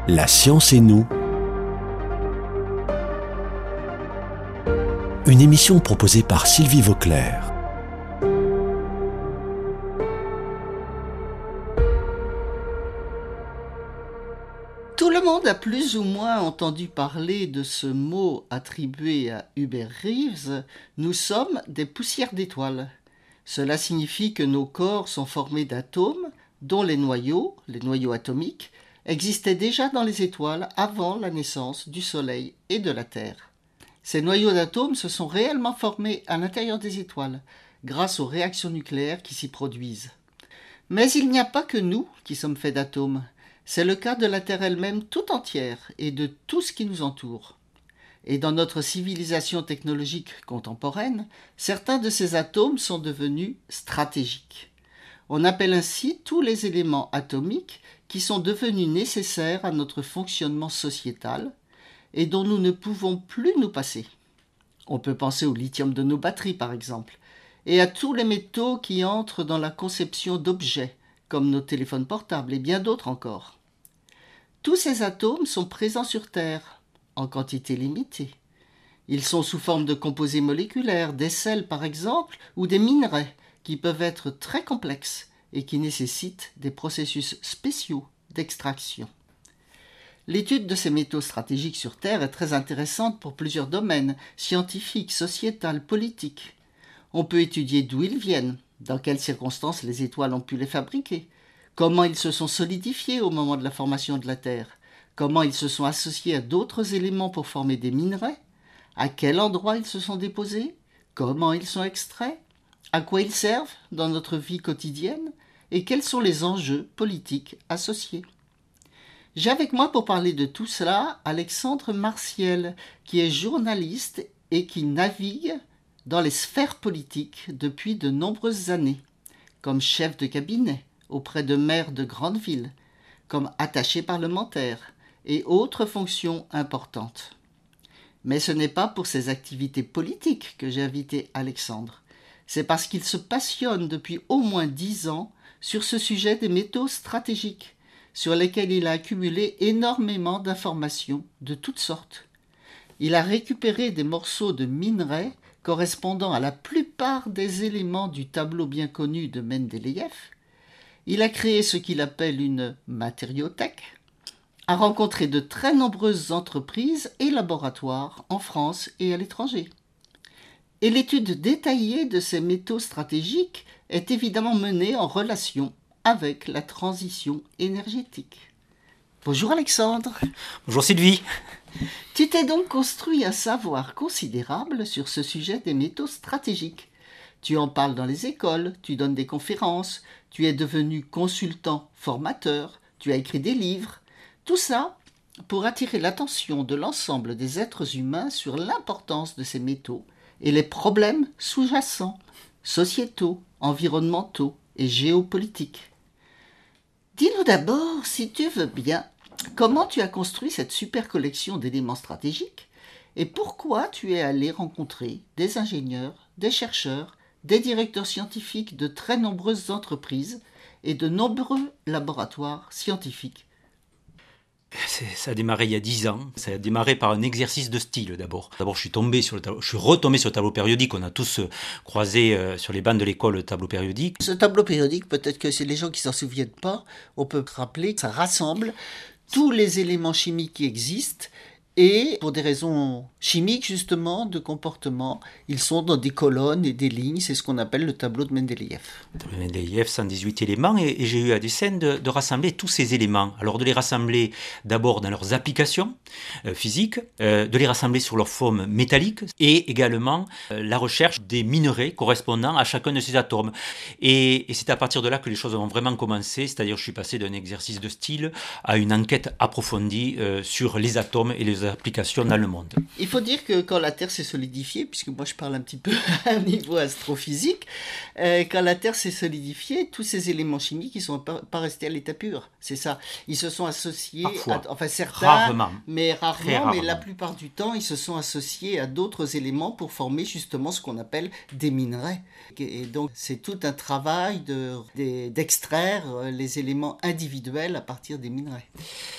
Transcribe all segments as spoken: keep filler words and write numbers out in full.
La science et nous. Une émission proposée par Sylvie Vauclair. Tout le monde a plus ou moins entendu parler de ce mot attribué à Hubert Reeves. Nous sommes des poussières d'étoiles. Cela signifie que nos corps sont formés d'atomes dont les noyaux, les noyaux atomiques, existaient déjà dans les étoiles avant la naissance du Soleil et de la Terre. Ces noyaux d'atomes se sont réellement formés à l'intérieur des étoiles, grâce aux réactions nucléaires qui s'y produisent. Mais il n'y a pas que nous qui sommes faits d'atomes. C'est le cas de la Terre elle-même tout entière et de tout ce qui nous entoure. Et dans notre civilisation technologique contemporaine, certains de ces atomes sont devenus stratégiques. On appelle ainsi tous les éléments atomiques qui sont devenus nécessaires à notre fonctionnement sociétal et dont nous ne pouvons plus nous passer. On peut penser au lithium de nos batteries par exemple, et à tous les métaux qui entrent dans la conception d'objets, comme nos téléphones portables et bien d'autres encore. Tous ces atomes sont présents sur Terre, en quantité limitée. Ils sont sous forme de composés moléculaires, des sels par exemple, ou des minerais, qui peuvent être très complexes et qui nécessitent des processus spéciaux d'extraction. L'étude de ces métaux stratégiques sur Terre est très intéressante pour plusieurs domaines, scientifiques, sociétals, politiques. On peut étudier d'où ils viennent, dans quelles circonstances les étoiles ont pu les fabriquer, comment ils se sont solidifiés au moment de la formation de la Terre, comment ils se sont associés à d'autres éléments pour former des minerais, à quel endroit ils se sont déposés, comment ils sont extraits, à quoi ils servent dans notre vie quotidienne et quels sont les enjeux politiques associés. J'ai avec moi pour parler de tout cela Alexandre Martiel, qui est journaliste et qui navigue dans les sphères politiques depuis de nombreuses années, comme chef de cabinet auprès de maires de grandes villes, comme attaché parlementaire et autres fonctions importantes. Mais ce n'est pas pour ses activités politiques que j'ai invité Alexandre. C'est parce qu'il se passionne depuis au moins dix ans sur ce sujet des métaux stratégiques, sur lesquels il a accumulé énormément d'informations de toutes sortes. Il a récupéré des morceaux de minerais correspondant à la plupart des éléments du tableau bien connu de Mendeleïev. Il a créé ce qu'il appelle une matériothèque, a rencontré de très nombreuses entreprises et laboratoires en France et à l'étranger. Et l'étude détaillée de ces métaux stratégiques est évidemment menée en relation avec la transition énergétique. Bonjour Alexandre. Bonjour Sylvie. Tu t'es donc construit un savoir considérable sur ce sujet des métaux stratégiques. Tu en parles dans les écoles, tu donnes des conférences, tu es devenu consultant formateur, tu as écrit des livres. Tout ça pour attirer l'attention de l'ensemble des êtres humains sur l'importance de ces métaux et les problèmes sous-jacents, sociétaux, environnementaux et géopolitiques. Dis-nous d'abord, si tu veux bien, comment tu as construit cette super collection d'éléments stratégiques et pourquoi tu es allé rencontrer des ingénieurs, des chercheurs, des directeurs scientifiques de très nombreuses entreprises et de nombreux laboratoires scientifiques. Ça a démarré il y a dix ans. Ça a démarré par un exercice de style d'abord. D'abord, je suis tombé sur le tableau, je suis retombé sur le tableau périodique. On a tous croisé euh, sur les bancs de l'école le tableau périodique. Ce tableau périodique, peut-être que c'est les gens qui s'en souviennent pas, on peut rappeler que ça rassemble tous les éléments chimiques qui existent. Et pour des raisons chimiques, justement, de comportement, ils sont dans des colonnes et des lignes. C'est ce qu'on appelle le tableau de Mendeleïev. Le tableau de Mendeleïev, cent dix-huit éléments. Et, et j'ai eu à dessein de, de rassembler tous ces éléments. Alors de les rassembler d'abord dans leurs applications euh, physiques, euh, de les rassembler sur leur forme métallique et également euh, la recherche des minerais correspondant à chacun de ces atomes. Et, et c'est à partir de là que les choses ont vraiment commencé. C'est-à-dire je suis passé d'un exercice de style à une enquête approfondie euh, sur les atomes et les applications dans le monde. Il faut dire que quand la Terre s'est solidifiée, puisque moi je parle un petit peu à un niveau astrophysique, euh, quand la Terre s'est solidifiée, tous ces éléments chimiques, ils ne sont pas, pas restés à l'état pur. C'est ça. Ils se sont associés, Parfois, à, enfin certains, rarement, mais rarement, rarement, mais la plupart du temps, ils se sont associés à d'autres éléments pour former justement ce qu'on appelle des minerais. Et donc c'est tout un travail de, de, d'extraire les éléments individuels à partir des minerais.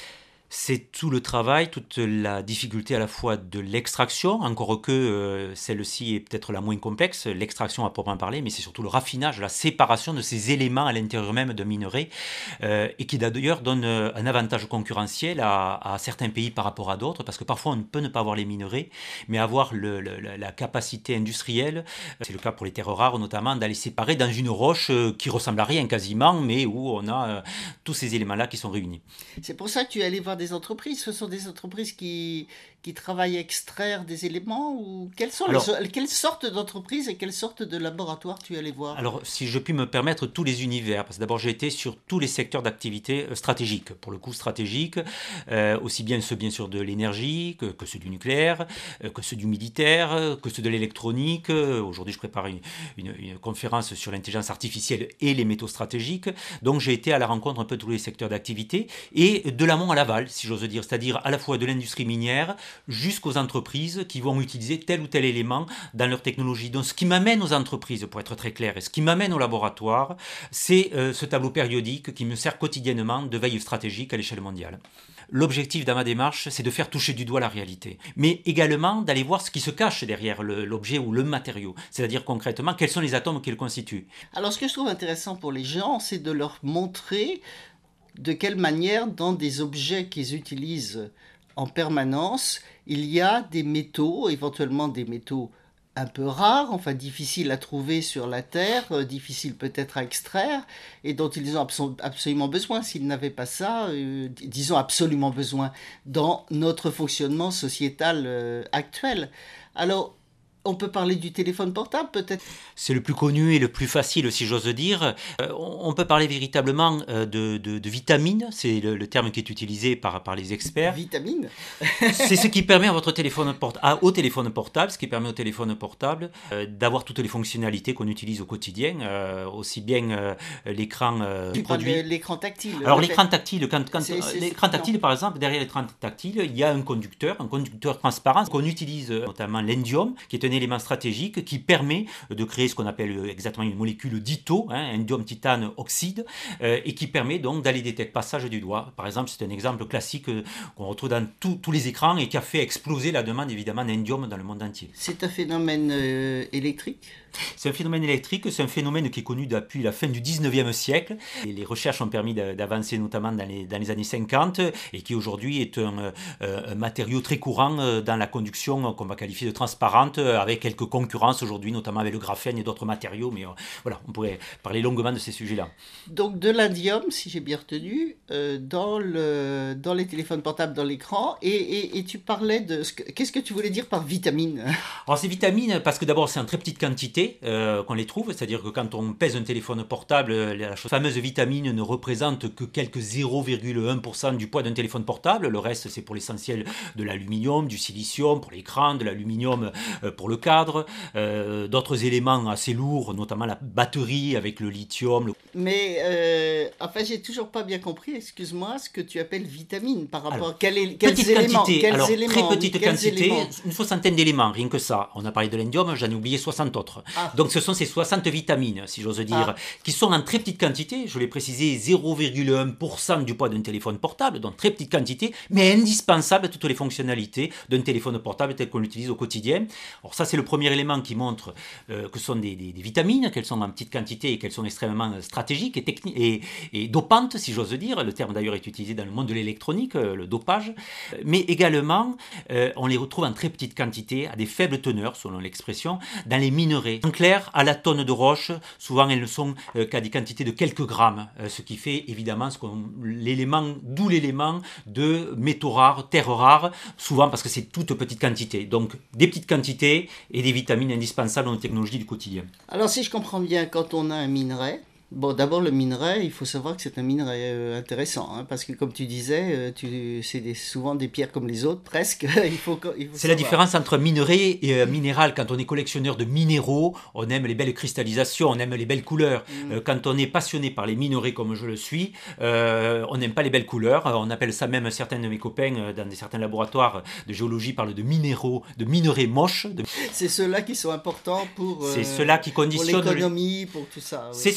C'est tout le travail, toute la difficulté à la fois de l'extraction, encore que euh, celle-ci est peut-être la moins complexe, l'extraction à proprement parler, mais c'est surtout le raffinage, la séparation de ces éléments à l'intérieur même d'un minerai, euh, et qui d'ailleurs donne euh, un avantage concurrentiel à, à certains pays par rapport à d'autres, parce que parfois on ne peut ne pas avoir les minerais, mais avoir le, le, la capacité industrielle, c'est le cas pour les terres rares notamment, d'aller séparer dans une roche euh, qui ressemble à rien quasiment, mais où on a euh, tous ces éléments-là qui sont réunis. C'est pour ça que tu es allé voir des entreprises. Ce sont des entreprises qui, qui travaillent à extraire des éléments ou quelles, sont Alors, les, quelles sortes d'entreprises et quelles sortes de laboratoires tu es allé voir? Alors, si je puis me permettre, tous les univers, parce que d'abord j'ai été sur tous les secteurs d'activité stratégiques, pour le coup stratégiques, euh, aussi bien ceux bien sûr de l'énergie, que, que ceux du nucléaire, euh, que ceux du militaire, que ceux de l'électronique. Aujourd'hui je prépare une, une, une conférence sur l'intelligence artificielle et les métaux stratégiques, donc j'ai été à la rencontre un peu de tous les secteurs d'activité, et de l'amont à l'aval, si j'ose dire, c'est-à-dire à la fois de l'industrie minière jusqu'aux entreprises qui vont utiliser tel ou tel élément dans leur technologie. Donc ce qui m'amène aux entreprises, pour être très clair, et ce qui m'amène au laboratoire, c'est euh, ce tableau périodique qui me sert quotidiennement de veille stratégique à l'échelle mondiale. L'objectif dans ma démarche, c'est de faire toucher du doigt la réalité, mais également d'aller voir ce qui se cache derrière le, l'objet ou le matériau, c'est-à-dire concrètement quels sont les atomes qui le constituent. Alors ce que je trouve intéressant pour les gens, c'est de leur montrer de quelle manière, dans des objets qu'ils utilisent en permanence, il y a des métaux, éventuellement des métaux un peu rares, enfin difficiles à trouver sur la Terre, euh, difficiles peut-être à extraire, et dont ils ont abso- absolument besoin. S'ils n'avaient pas ça, euh, disons absolument besoin, dans notre fonctionnement sociétal euh, actuel. Alors, on peut parler du téléphone portable, peut-être? C'est le plus connu et le plus facile, si j'ose dire. Euh, on peut parler véritablement euh, de, de, de vitamines, c'est le, le terme qui est utilisé par, par les experts. Vitamines? C'est ce qui permet à votre téléphone port- à, au téléphone portable, ce qui permet au téléphone portable euh, d'avoir toutes les fonctionnalités qu'on utilise au quotidien, euh, aussi bien euh, l'écran euh, Tu parles produit. de l'écran tactile. Alors le l'écran fait- tactile, quand, quand, C'est- c'est- l'écran c'est- tactile non. par exemple, derrière l'écran tactile, il y a un conducteur, un conducteur transparent qu'on utilise euh, notamment l'indium, qui est un élément stratégique qui permet de créer ce qu'on appelle exactement une molécule d'Ito, hein, indium titane oxyde, euh, et qui permet donc d'aller détecter le passage du doigt. Par exemple, c'est un exemple classique euh, qu'on retrouve dans tout- tous les écrans et qui a fait exploser la demande évidemment d'indium dans le monde entier. C'est un phénomène euh, électrique? C'est un phénomène électrique, c'est un phénomène qui est connu depuis la fin du dix-neuvième siècle. Et les recherches ont permis d'a- d'avancer notamment dans les, dans les années cinquante et qui aujourd'hui est un, euh, un matériau très courant euh, dans la conduction euh, qu'on va qualifier de transparente, euh, avec quelques concurrences aujourd'hui, notamment avec le graphène et d'autres matériaux. Mais euh, voilà, on pourrait parler longuement de ces sujets-là. Donc de l'indium, si j'ai bien retenu, euh, dans, le, dans les téléphones portables, dans l'écran. Et, et, et tu parlais de... ce que- Qu'est-ce que tu voulais dire par vitamine? Alors ces vitamines, parce que d'abord c'est en très petite quantité euh, qu'on les trouve, c'est-à-dire que quand on pèse un téléphone portable, la fameuse vitamine ne représente que quelques zéro virgule un pour cent du poids d'un téléphone portable, le reste c'est pour l'essentiel de l'aluminium, du silicium pour l'écran, de l'aluminium euh, pour le cadre, euh, d'autres éléments assez lourds, notamment la batterie avec le lithium. Le... Mais euh, enfin, j'ai toujours pas bien compris, excuse-moi, ce que tu appelles vitamine par rapport Alors, à quel é- quels Petite éléments, quantité, quels alors éléments, très oui, petite quels quantité, éléments une soixantaine d'éléments, rien que ça. On a parlé de l'indium, j'en ai oublié soixante autres. Ah. Donc ce sont ces soixante vitamines, si j'ose dire, Ah. qui sont en très petite quantité, je l'ai précisé, zéro virgule un pour cent du poids d'un téléphone portable, donc très petite quantité, mais indispensable à toutes les fonctionnalités d'un téléphone portable tel qu'on l'utilise au quotidien. Alors ça c'est le premier élément qui montre euh, que ce sont des, des, des vitamines, qu'elles sont en petite quantité et qu'elles sont extrêmement stratégiques et, techni- et, et dopantes, si j'ose dire. Le terme d'ailleurs est utilisé dans le monde de l'électronique, euh, le dopage. Mais également, euh, on les retrouve en très petite quantité, à des faibles teneurs, selon l'expression, dans les minerais. En clair, à la tonne de roche, souvent elles ne sont euh, qu'à des quantités de quelques grammes, euh, ce qui fait évidemment ce qu'on, l'élément, d'où l'élément de métaux rares, terres rares, souvent parce que c'est toute petite quantité. Donc des petites quantités et des vitamines indispensables dans nos technologies du quotidien. Alors si je comprends bien, quand on a un minerai, bon d'abord le minerai, il faut savoir que c'est un minerai euh, intéressant, hein, parce que comme tu disais, euh, tu, c'est des- souvent des pierres comme les autres, presque. il faut, co- il faut C'est la savoir. différence entre minerai et euh, minéral. Quand on est collectionneur de minéraux, on aime les belles cristallisations, on aime les belles couleurs. Mm. Euh, quand on est passionné par les minerais comme je le suis, euh, on n'aime pas les belles couleurs. Euh, On appelle ça même, certains de mes copains euh, dans des, certains laboratoires de géologie parlent de minéraux, de minerais moches. de- C'est ceux-là qui sont importants pour, euh, C'est cela qui pour conditionne le- l'économie, pour tout ça. oui. C'est cela qui conditionne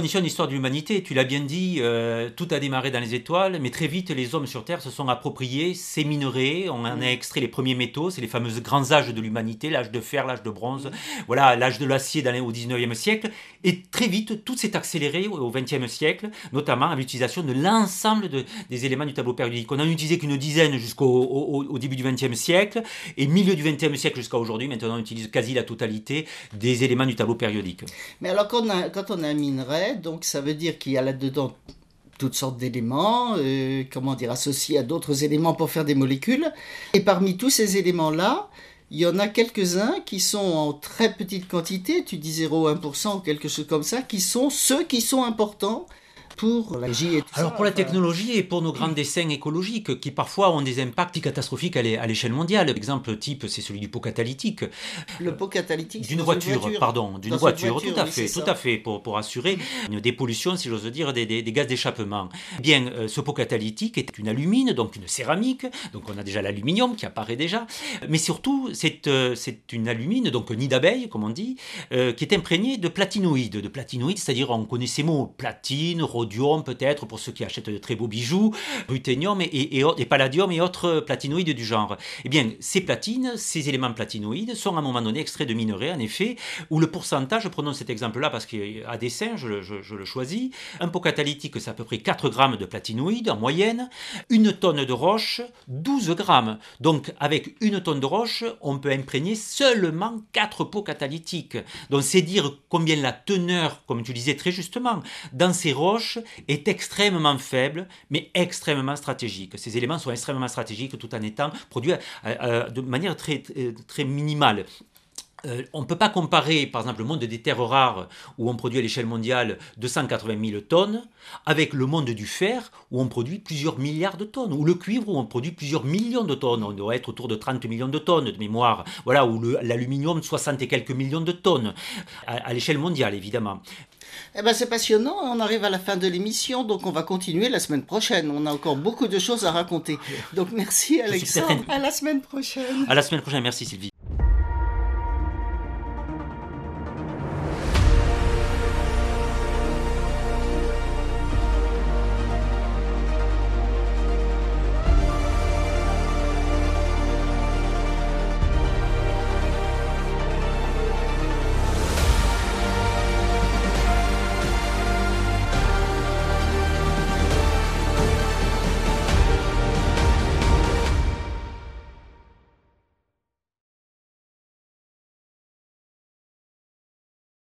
conditions de l'histoire de l'humanité. Tu l'as bien dit, euh, tout a démarré dans les étoiles, mais très vite, les hommes sur Terre se sont appropriés ces minerais. On en a extrait les premiers métaux, c'est les fameux grands âges de l'humanité, l'âge de fer, l'âge de bronze, voilà, l'âge de l'acier dans les- au dix-neuvième siècle. Et très vite, tout s'est accéléré au vingtième siècle, notamment à l'utilisation de l'ensemble de- des éléments du tableau périodique. On n'en utilisait qu'une dizaine jusqu'au au, au- au début du vingtième siècle, et milieu du vingtième siècle jusqu'à aujourd'hui, maintenant on utilise quasi la totalité des éléments du tableau périodique. Mais alors quand on a, quand on a un minerai, donc ça veut dire qu'il y a là-dedans toutes sortes d'éléments, euh, comment dire, associés à d'autres éléments pour faire des molécules. Et parmi tous ces éléments-là, il y en a quelques-uns qui sont en très petite quantité, tu dis zéro virgule un pour cent ou quelque chose comme ça, qui sont ceux qui sont importants pour la J et tout Alors ça, pour la enfin. technologie et pour nos grands dessins écologiques qui parfois ont des impacts catastrophiques à l'é- à l'échelle mondiale. L'exemple type, c'est celui du pot catalytique. Le pot catalytique, c'est D'une dans voiture, une voiture. pardon, d'une Dans une voiture, voiture, tout à oui, fait, c'est tout ça. à fait, pour, pour assurer une dépollution, si j'ose dire, des, des- des gaz d'échappement. Eh bien, euh, ce pot catalytique est une alumine, donc une céramique, donc on a déjà l'aluminium qui apparaît déjà, mais surtout, c'est euh, c'est une alumine, donc un nid d'abeille, comme on dit, euh, qui est imprégnée de platinoïdes. De platinoïdes, c'est-à-dire, on connaît ces mots, platine, rhodium peut-être, pour ceux qui achètent de très beaux bijoux, ruthénium et, et, et, et palladium et autres platinoïdes du genre. Eh bien, ces platines, ces éléments platinoïdes sont à un moment donné extraits de minerais, en effet, où le pourcentage, prenons cet exemple-là parce qu'à dessein, je, je, je le choisis, un pot catalytique, c'est à peu près quatre grammes de platinoïdes en moyenne, une tonne de roche, douze grammes. Donc, avec une tonne de roche, on peut imprégner seulement quatre pots catalytiques. Donc, c'est dire combien la teneur, comme tu disais très justement, dans ces roches est extrêmement faible, mais extrêmement stratégique. Ces éléments sont extrêmement stratégiques tout en étant produits euh, euh, de manière très, très, très minimale. Euh, on ne peut pas comparer, par exemple, le monde des terres rares, où on produit à l'échelle mondiale deux cent quatre-vingt mille tonnes, avec le monde du fer, où on produit plusieurs milliards de tonnes, ou le cuivre, où on produit plusieurs millions de tonnes. On doit être autour de trente millions de tonnes de mémoire. Voilà, ou le- l'aluminium, soixante et quelques millions de tonnes, à, à l'échelle mondiale, évidemment. Eh ben c'est passionnant, on arrive à la fin de l'émission, donc on va continuer la semaine prochaine. On a encore beaucoup de choses à raconter. Donc merci suis Alexandre, certain. à la semaine prochaine. À la semaine prochaine, merci Sylvie.